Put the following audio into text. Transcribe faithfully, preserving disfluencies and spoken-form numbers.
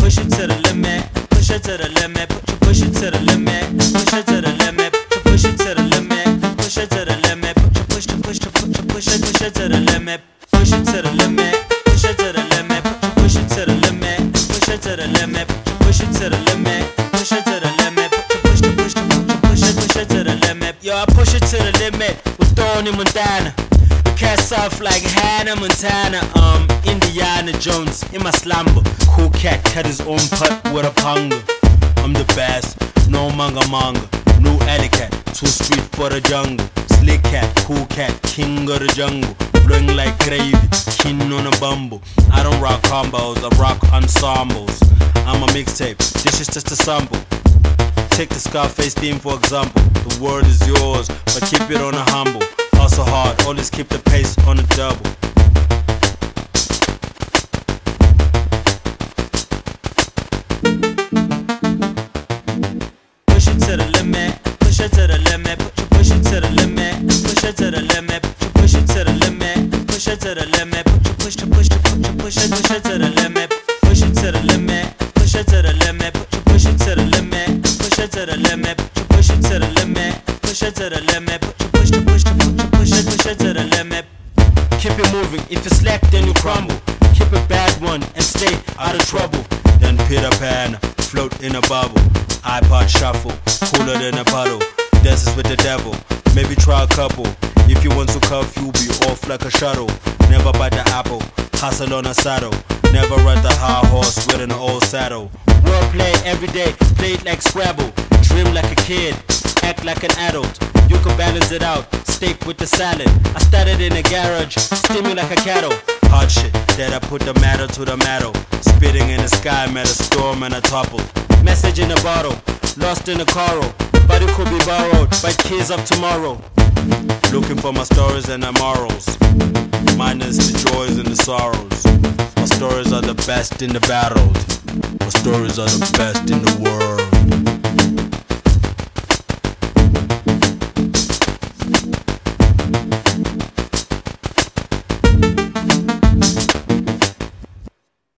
push it to the limit, push it to the limit, push it to the limit, push it to the limit, push it to the limit, push it to the limit, push it, push it, push it, push it, push it to the limit, push it to the limit, push it to the limit, push it to the limit, push it to the limit, push it to the limit, push it to the limit, push it, push it, push it, push it to the limit. Yo, I push it to the limit with Tony Montana. Cats off like Hannah Montana, um, Indiana Jones in my slumber. Cool cat, cut his own putt with a panga. I'm the best, no manga manga. New alley cat, two street for the jungle. Slick cat, cool cat, king of the jungle. Blowing like gravy, king on a bumble. I don't rock combos, I rock ensembles. I'm a mixtape, this is just a sample. Take the Scarface theme for example. The world is yours, but keep it on a humble. Also hard, always keep the pace on the double. Push it to the limit, push it to the limit, push it to the limit, push it to the limit, push it to the limit, push it to the limit, push it, push it, push it, push it, push it to the limit, push it to the limit, push it to the limit, push it to the limit, push it to the limit, push it to the limit, push it to the limit, push it, push it, push it, push it to the limit. Keep it moving, if you slack then you crumble. Keep a bad one and stay out of trouble. Then Peter Pan, float in a bubble. iPod shuffle, cooler than a puddle. Dances with the devil, maybe try a couple. If you want to cuff, you'll be off like a shuttle. Never bite the apple, hustle on a saddle. Never ride the high horse with an old saddle. Wordplay every day, play it like Scrabble. Dream like a kid, act like an adult. You can balance it out, steak with the salad. I started in a garage, steaming like a cattle. Hard shit, that I put the matter to the metal. Spitting in the sky, met a storm and a topple. Message in a bottle, lost in a coral. But it could be borrowed by kids of tomorrow. Looking for my stories and my morals. Minus the joys and the sorrows. My stories are the best in the battle. My stories are the best in the world.